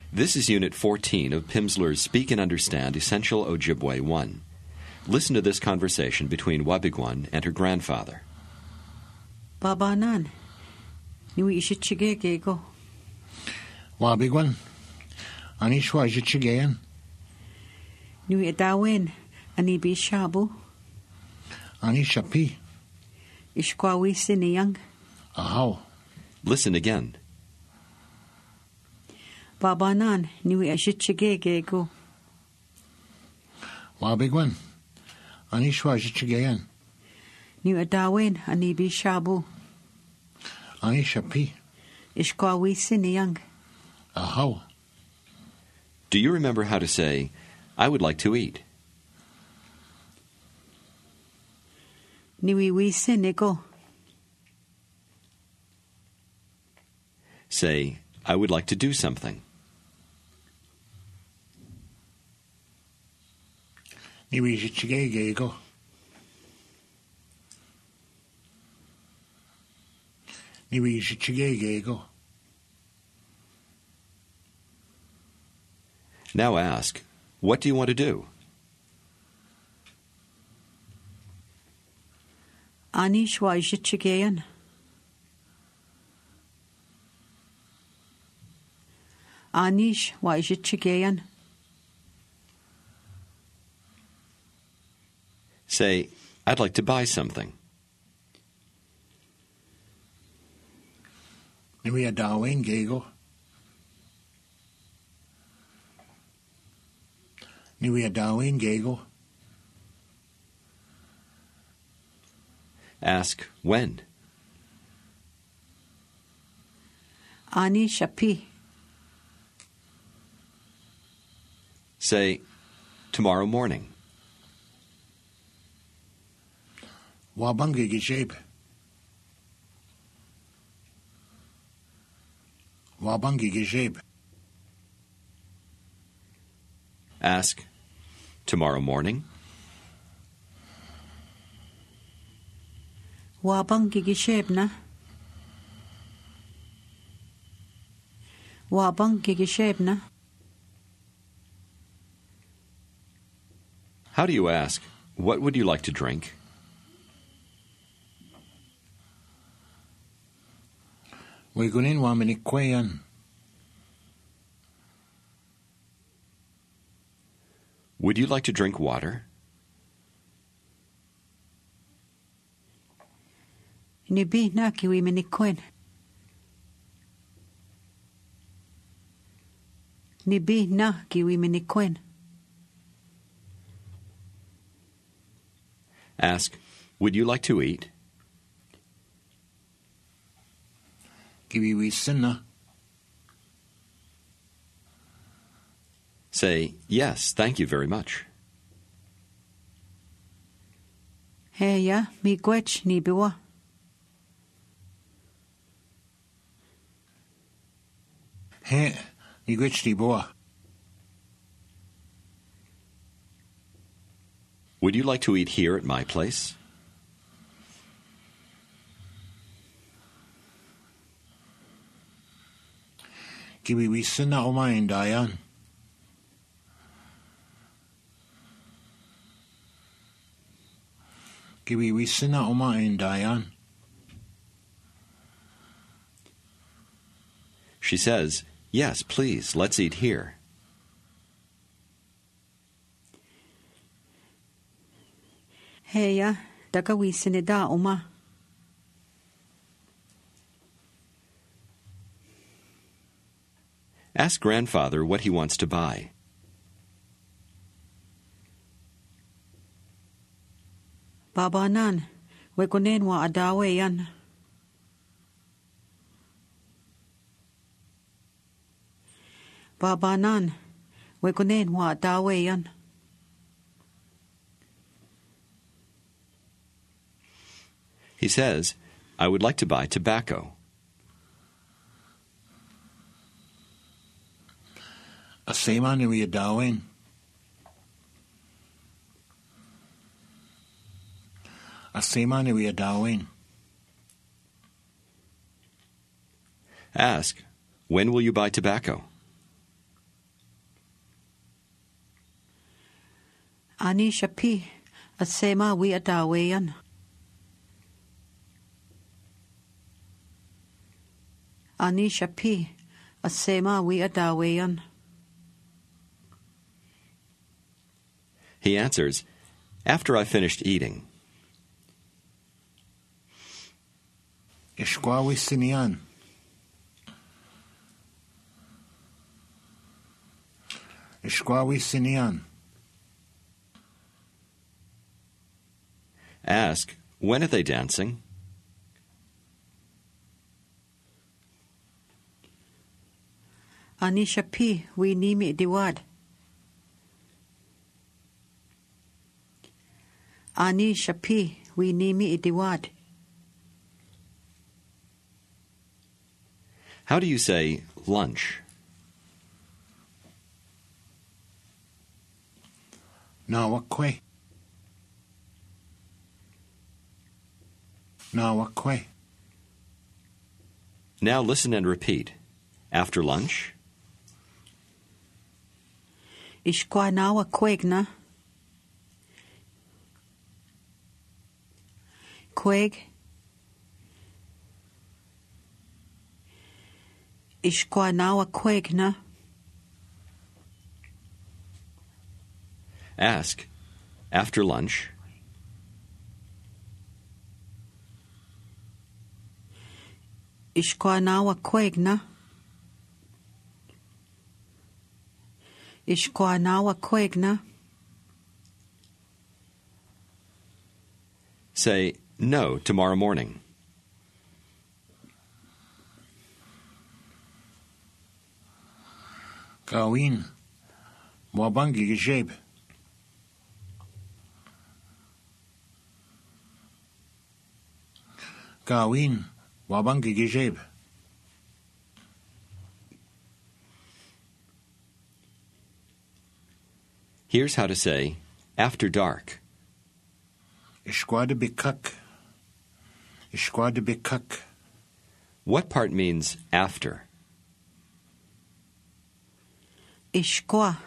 This is Unit 14 of Pimsleur's Speak and Understand Essential Ojibwe 1. Listen to this conversation between Wabigwan and her grandfather. Babanan, niwi ishitchige go. Wabigwan, anishwa ishitchigeyan. Niwi adawen, anibi shabu. Anishapi. Ishkwawi siniyang. Ahaw. Listen again. Babanan, niwi ishitchige go. Wabigwan, anishwa ishitchigeyan. Niwi adawen, anibi shabu. Anishapi. Ishkwawi siniyang. Ahaw. Do you remember how to say, I would like to eat? Niwi wi sinigo. Say, I would like to do something. Niwi ishitchige go. Niwi ishitchige go. Now ask, what do you want to do? Anishwa ishitchigeyan. Anish wa ishitchigeyan. Say, I'd like to buy something. Niwi adawen go. Niwi adawen go. Ask, when? Anishapi. Say, tomorrow morning. Wabangi gishebe. Wabangi gishebe. Ask, tomorrow morning. Wabang gigishebna. Wabang gigishebna. How do you ask, what would you like to drink? Wigunin waminikwayan. Would you like to drink water? Nibi na kiwi minikwen. Nibi na kiwi minikwen. Ask, would you like to eat? Kiwi sinna. Say, yes, thank you very much. Heya mi gwech nibiwa. He, ni gwechti boa. Would you like to eat here at my place? Kiwi sinna o main dayan. Kiwi sinna o main dayan. She says, yes, please, let's eat here. Heya dagawi sinida uma. Ask grandfather what he wants to buy. Babanan, wegunen wa adawe yan. Babanan, wegunen wa adawe yan. He says, I would like to buy tobacco. Asema niwi adawen. Asema niwi adawen. Ask, when will you buy tobacco? Ani shapi asema we adawayan. Ani shapi asema we adawayan. He answers, after I finished eating. Ishkwawi sinian. Ishkwawi sinian. Ask, when are they dancing? Ani shapi we nimi diwad. Ani shapi we nimi diwad. How do you say lunch? Nawakwe. Nawakwe. Now listen and repeat. After lunch? Ishkwa nawa kwegna. Kweg. Ishkwa nawa kwegna. Ask, after lunch? Ishkwa nawa kwegna. Ishkwa nawa kwegna. Say, no, tomorrow morning. Gawin. Wabangi gijeb. Gawin. Wabangi gijeb. Here's how to say, after dark. Ishkwada bikak. Ishkwada bikak. What part means after? Ishkwa.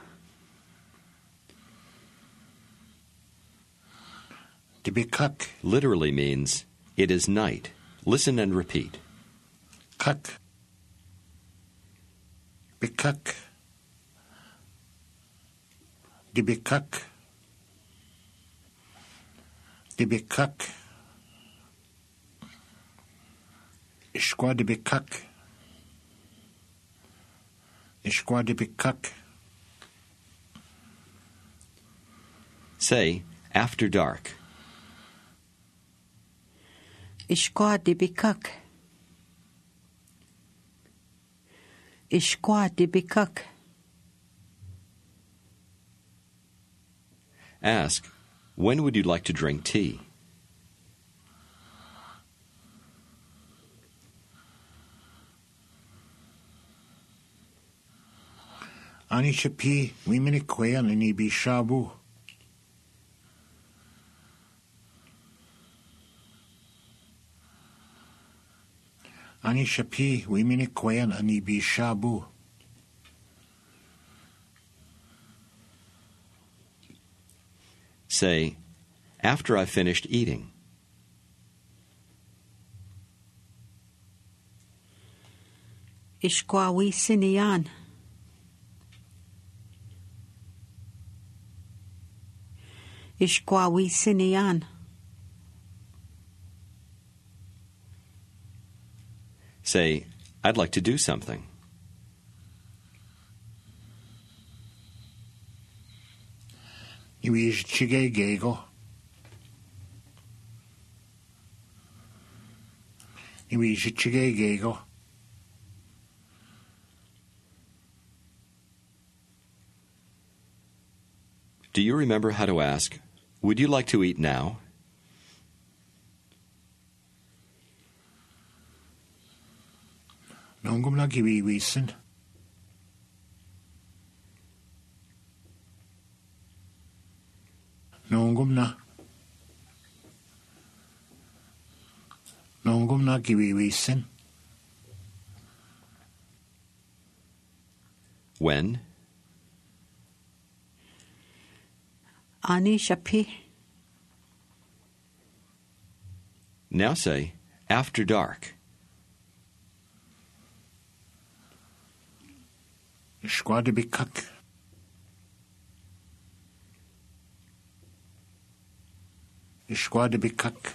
Dibikak. Literally means, it is night. Listen and repeat. Kak. Bikak. Dibikak. Dibikak. Ishkwa dibikak. Ishkwa dibikak. Say, after dark. Ishkwa dibikak. Ishkwa dibikak. Ask, when would you like to drink tea? Ani shapi wimini kwean ani bi shabu. Ani shapi wimini kwean ani bi shabu. Say, after I finished eating. Ishkwa we sinian. Ishkwa we sinian. Say, I'd like to do something. Iwi chige gego. Iwi chige gego. Do you remember how to ask, would you like to eat now? Nongum na giwi wisen. Nongum na giwi wisen. When? Ani shapi. Now say, after dark. Ishkwada bikak. Ishkwada bikak.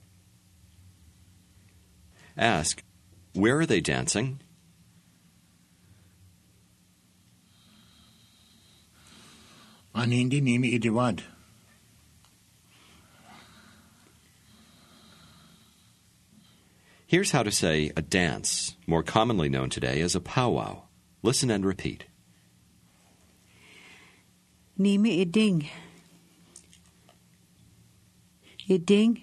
Ask, where are they dancing? Anindi nimi idiwad. Here's how to say a dance, more commonly known today as a powwow. Listen and repeat. Nimi iding. Iding.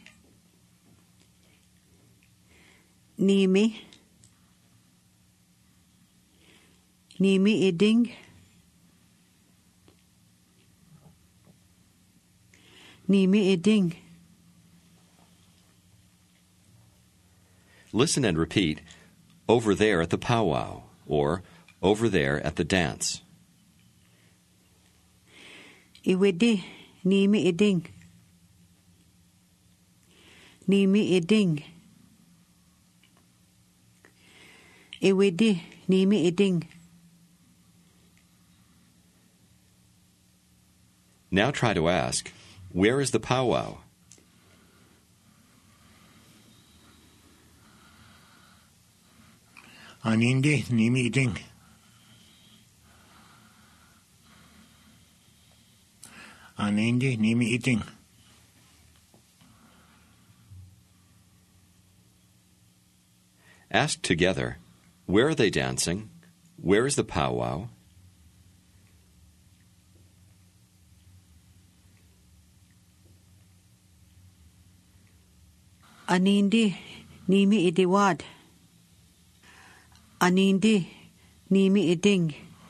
Nimi. Nimi iding. Nimi iding. Listen and repeat, over there at the powwow, or over there at the dance. Iwidi. Nimi iding. Nimi iding. Iwidi. Nimi iding. Now try to ask, where is the powwow? Anindi nimi iding. Anindi nimi iding. Ask together, where are they dancing? Where is the powwow? Anindi nimi idiwad. Anindi nimi iding.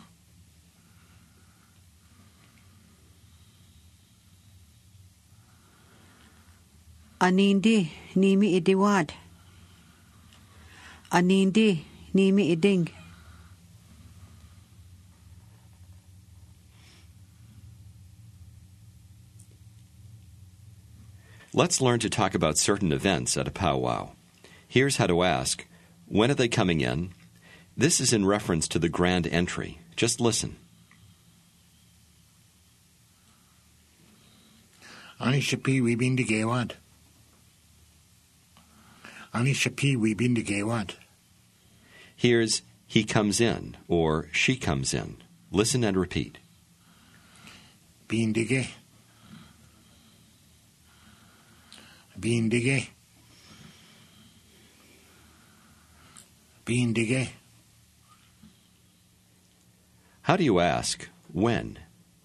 Anindi nimi idiwad. Anindi nimi iding. Let's learn to talk about certain events at a powwow. Here's how to ask, when are they coming in? This is in reference to the grand entry. Just listen. Ani shapi we bin de gewad. Ani shapi we bin de gewad. Here's he comes in or she comes in. Listen and repeat. Bin dige. Bin dige. Bin dige. How do you ask, when?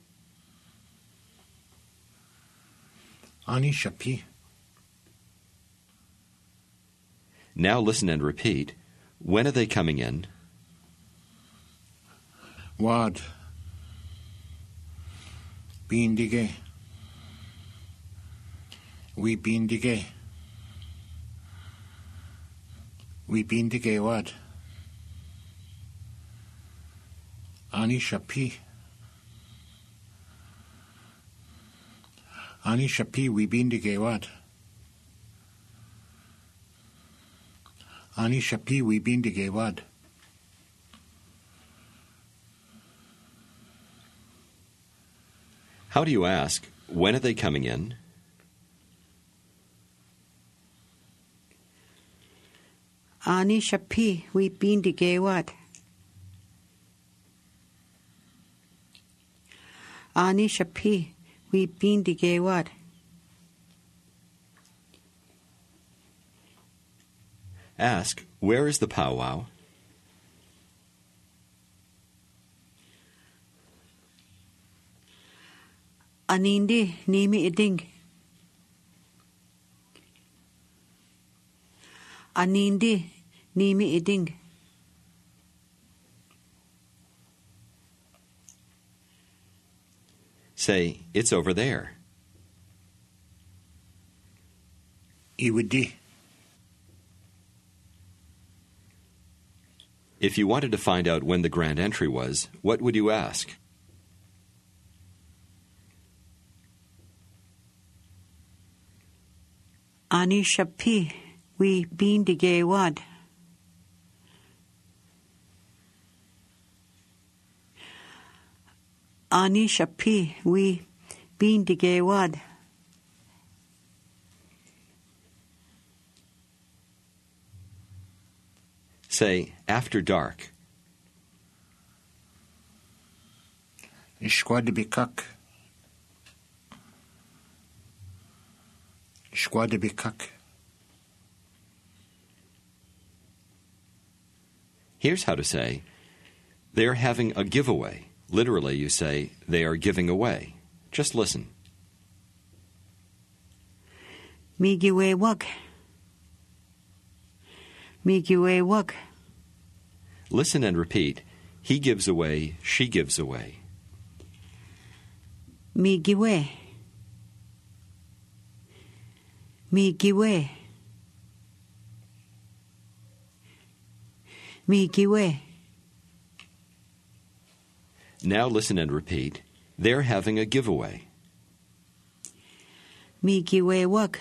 Ani shapi. Now listen and repeat. When are they coming in? Wad. Bin dige. We bin dige. We bin dige wad. Ani shapi. Ani shapi we bin dige wad. Ani shapi we bin dige wad. How do you ask, when are they coming in? Ani shapi we bin de gewad. Ani shapi we bin de gewad. Ask, where is the powwow? Anindi nimi iding. Anindi nimi iding. Say, it's over there. Iwidi. If you wanted to find out when the grand entry was, what would you ask? Ani shapi we bindige wad. Ani shapi we bindige wad. Say, after dark. Ishkwad bikak. Ishkwad bikak. Here's how to say, they're having a giveaway. Literally, you say, they are giving away. Just listen. Migiwe wak. Migiwe wak. Listen and repeat. He gives away, she gives away. Migiwe. Migiwe. Migiwe. Now listen and repeat. They're having a giveaway. Migiwe wak.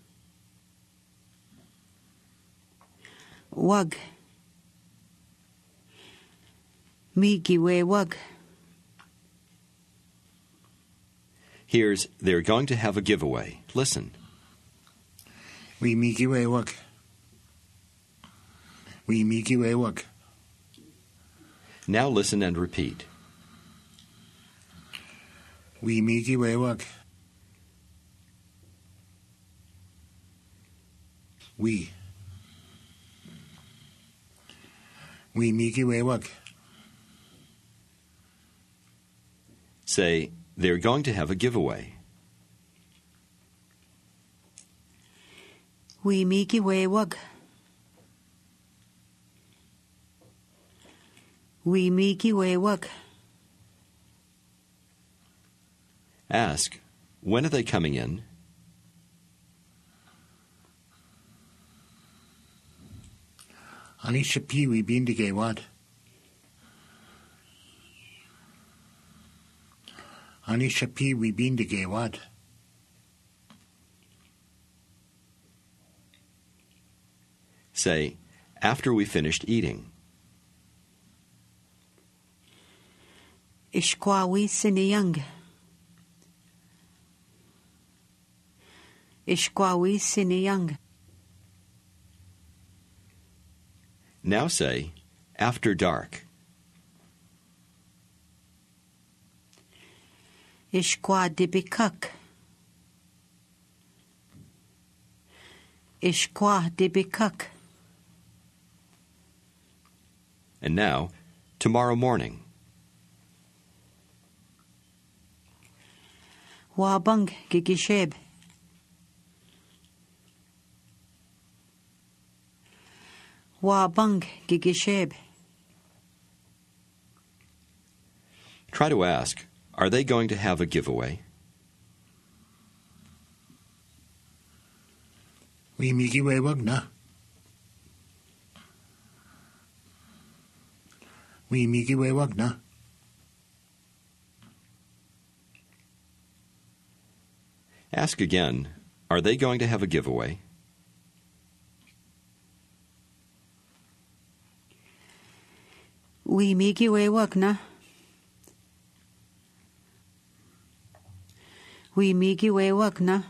Wag. Migiwe wag. Here's, they're going to have a giveaway. Listen. We migiwe wak. We migiwe wak. Now listen and repeat. We migiwe wak. We migiwe wak. Say, they're going to have a giveaway. We migiwe wag. We migiwe wag. Ask, when are they coming in? Ani shapi we bindige wad. Ani shapi we bindige wad. Say, after we finished eating. Ishkwawi siniyang. Ishkwawi siniyang. Now say, after dark. Ishkwa dibikak. Ishkwa dibikak. And now, tomorrow morning. Wabang gigisheb. Wabang gigisheb. Try to ask, are they going to have a giveaway? We migiwe wag na. We migiwe wag na. Ask again, are they going to have a giveaway? We migiwe wag na. We migiwe wag na.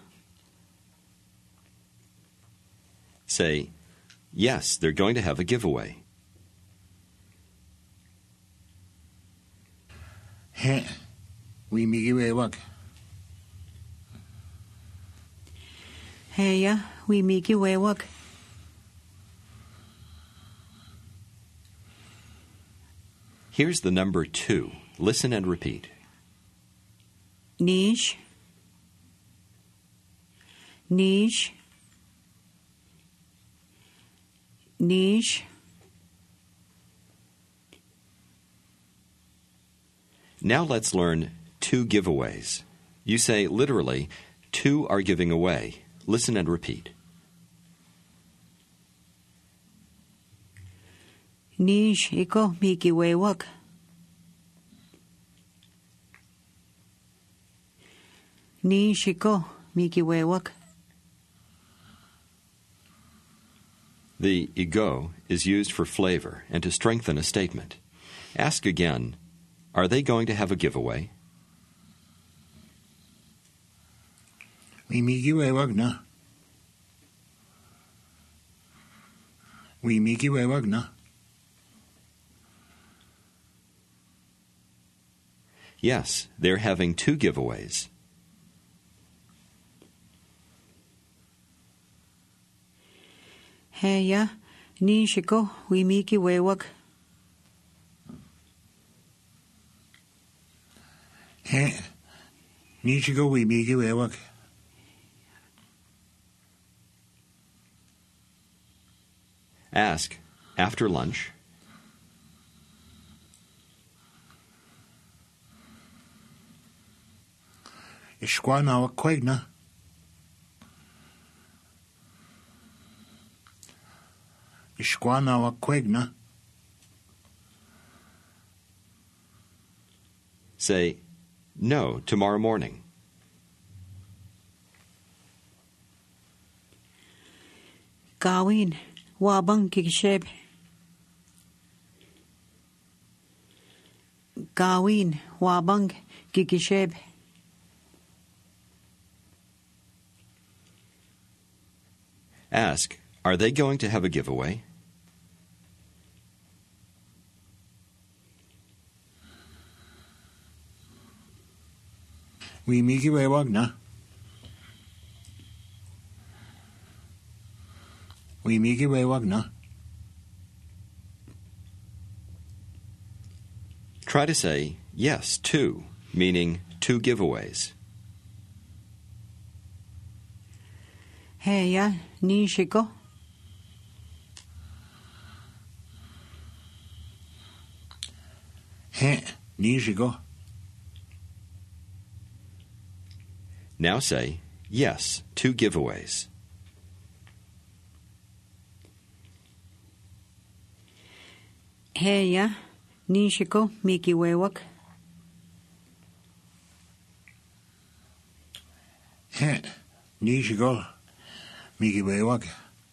Say, yes, they're going to have a giveaway. He. We migiwe wag. Heya, we migiwe wag. Here's the number 2. Listen and repeat. Nish. Nish. Nish. Now let's learn 2 giveaways. You say, literally, 2 are giving away. Listen and repeat. Nish iko migiwe wag. Nish iko migiwe wag. The ego is used for flavor and to strengthen a statement. Ask again, are they going to have a giveaway? We mi giveaway na. We mi giveaway na. Yes, they're having 2 giveaways. Heya, ni shiko, we miki wewak. He, ni shigo we mi giveaway. Ask, after lunch, Ishkwa na wakweg na. Ishkwa na wakweg na. say, no, tomorrow morning. Gawin, wabang kikisheb. Gawin, wabang kikisheb. Ask, are they going to have a giveaway? We mi giveaway na. We mi giveaway na. Try to say, yes, 2, meaning 2 giveaways. Heya, ni shiko. He, ni shigo. Now say, yes, 2 giveaways. Heya, ni shiko, miki wewak. He, ni shigo. Mi giveaway.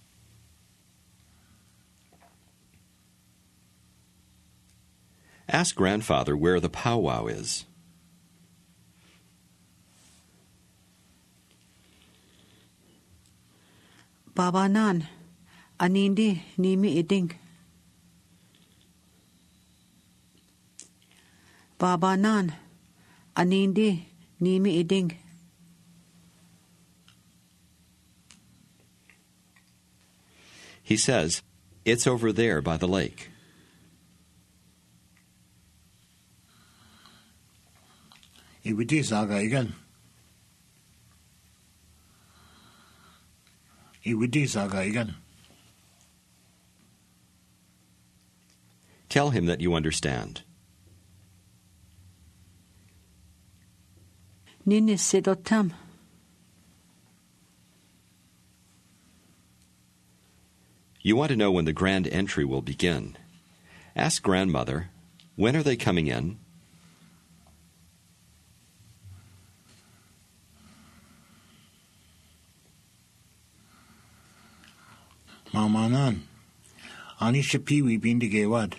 Ask grandfather where the powwow is. Baba nan, anindi nimi iding. Baba nan, anindi nimi iding. He says, it's over there by the lake. Iwidi saga igen. Iwidi saga igen. Tell him that you understand. Nini sidotam. You want to know when the grand entry will begin. Ask grandmother, when are they coming in? Mama nan. Ani shapi we bin de gewad.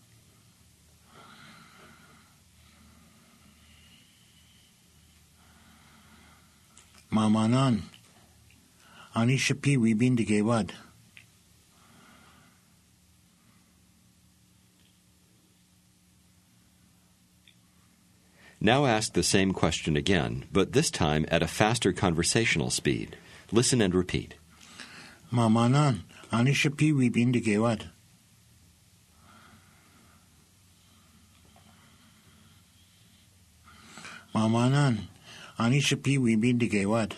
Mama nan. Ani shapi we bin de gewad. Now ask the same question again, but this time at a faster conversational speed. Listen and repeat. Mama nan. Ani shapi we bin de gewad. Mama nan. Ani shapi we bin de gewad.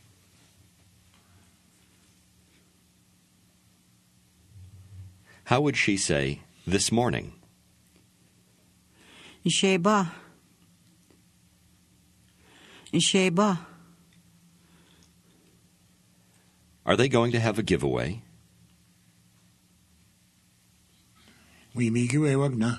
How would she say, this morning? Sheba. Sheba. Are they going to have a giveaway? We mi giveaway na.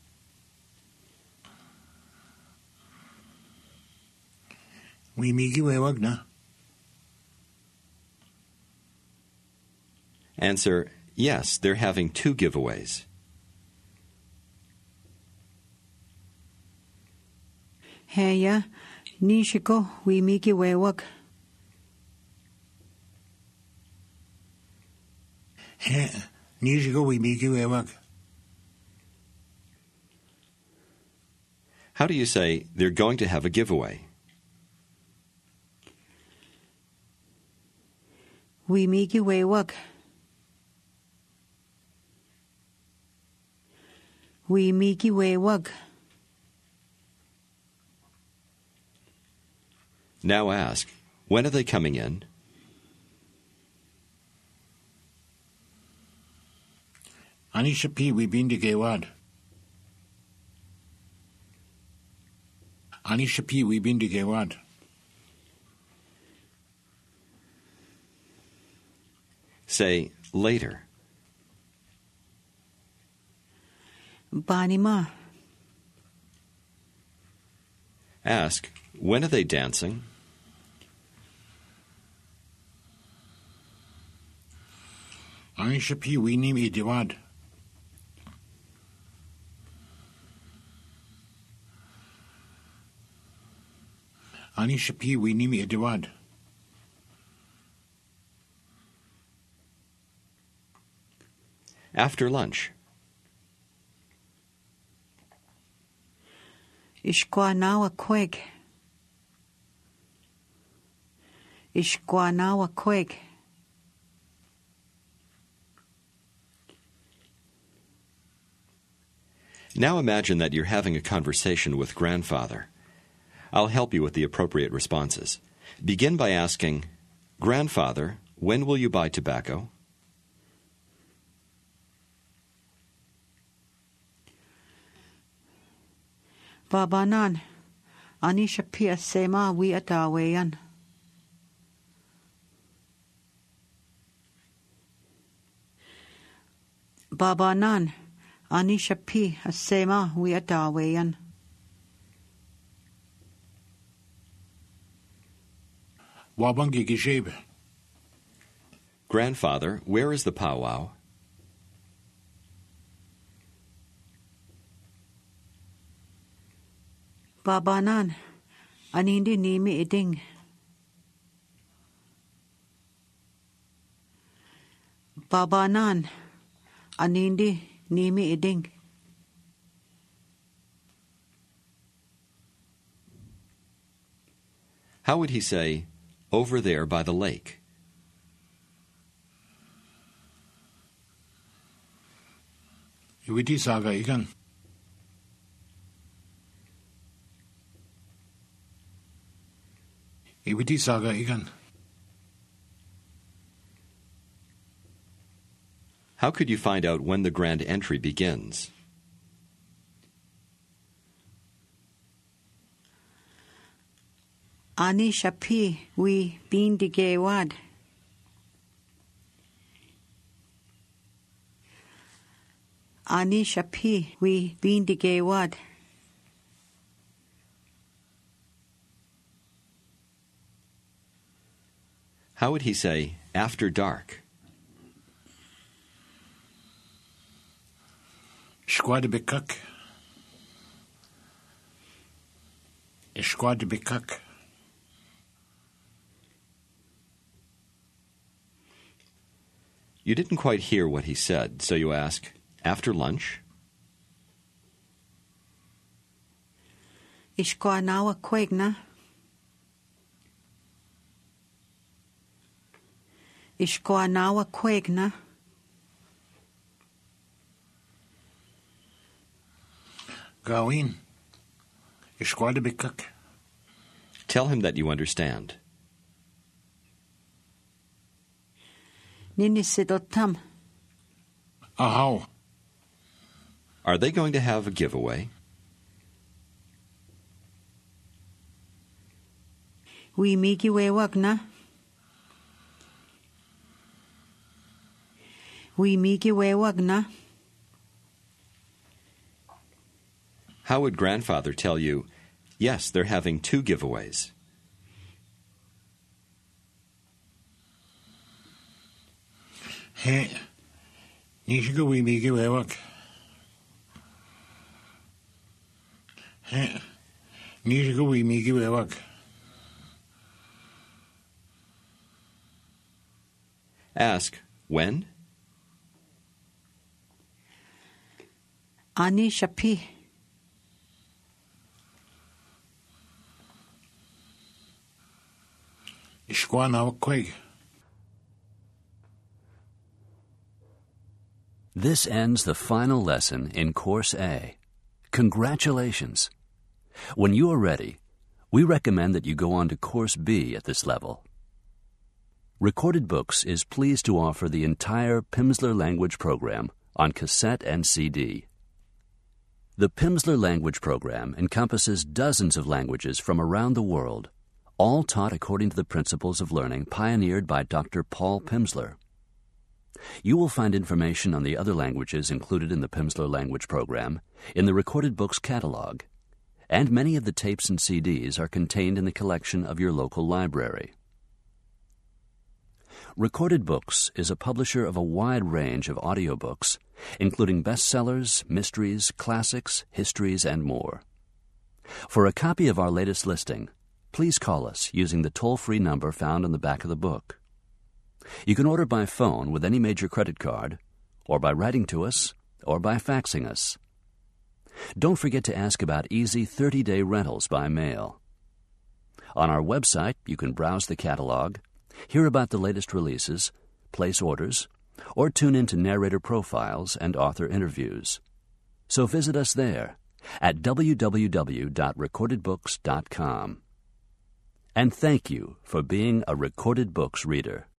We mi giveaway na. Answer, yes, they're having 2 giveaways. Heya, nishiko we miki wewak. He, Nishigo we miki wewak. How do you say they're going to have a giveaway? We miki wewak. We miki wewak. Now ask, when are they coming in? Anisha P. we been to Gewad. Anisha P. we been to Gewad. Say, later. Banima. Ask, when are they dancing? Anisha P. we nim Idiwad. Anisha P. we nim Idiwad. After lunch. Ishkwanawa kweg. Ishkwanawa kweg. Now imagine that you're having a conversation with Grandfather. I'll help you with the appropriate responses. Begin by asking, Grandfather, when will you buy tobacco? Babanan. Anisha pia sema we atawayan. Babanan. Anisha P. Sema we atawayan. Wabangi Gishebe. Grandfather, where is the powwow? Babanan. Anindi nimi iding. Babanan. Anindi nimi iding. How would he say, over there by the lake? Iwiti Saga Igan. Iwiti Saga Igan. How could you find out when the grand entry begins? Anisha P. we bin digewad. Anisha P. we bin digewad. How would he say, after dark? Squad Bekuk. Squad Bekuk. You didn't quite hear what he said, so you ask, after lunch? Ishkwanawa kwegna. Ishkwanawa kwegna. Gawin. Squad Bekuk. Tell him that you understand. Ninisidotam. Ahaw. Are they going to have a giveaway? We miki wewagna. We miki wewagna. How would Grandfather tell you, yes, they're having 2 giveaways? He, Nishigawi Migiwewak. Nishigawi Migiwewak. Ask, when? Ani shapi. Ishquanawakweg. This ends the final lesson in Course A. Congratulations! When you are ready, we recommend that you go on to Course B at this level. Recorded Books is pleased to offer the entire Pimsleur language program on cassette and CD. The Pimsleur language program encompasses dozens of languages from around the world, all taught according to the principles of learning pioneered by Dr. Paul Pimsleur. You will find information on the other languages included in the Pimsleur language program in the Recorded Books catalog, and many of the tapes and CDs are contained in the collection of your local library. Recorded Books is a publisher of a wide range of audiobooks, including bestsellers, mysteries, classics, histories, and more. For a copy of our latest listing, please call us using the toll-free number found on the back of the book. You can order by phone with any major credit card, or by writing to us, or by faxing us. Don't forget to ask about easy 30-day rentals by mail. On our website, you can browse the catalog, hear about the latest releases, place orders, or tune into narrator profiles and author interviews. So visit us there at www.recordedbooks.com. And thank you for being a Recorded Books reader.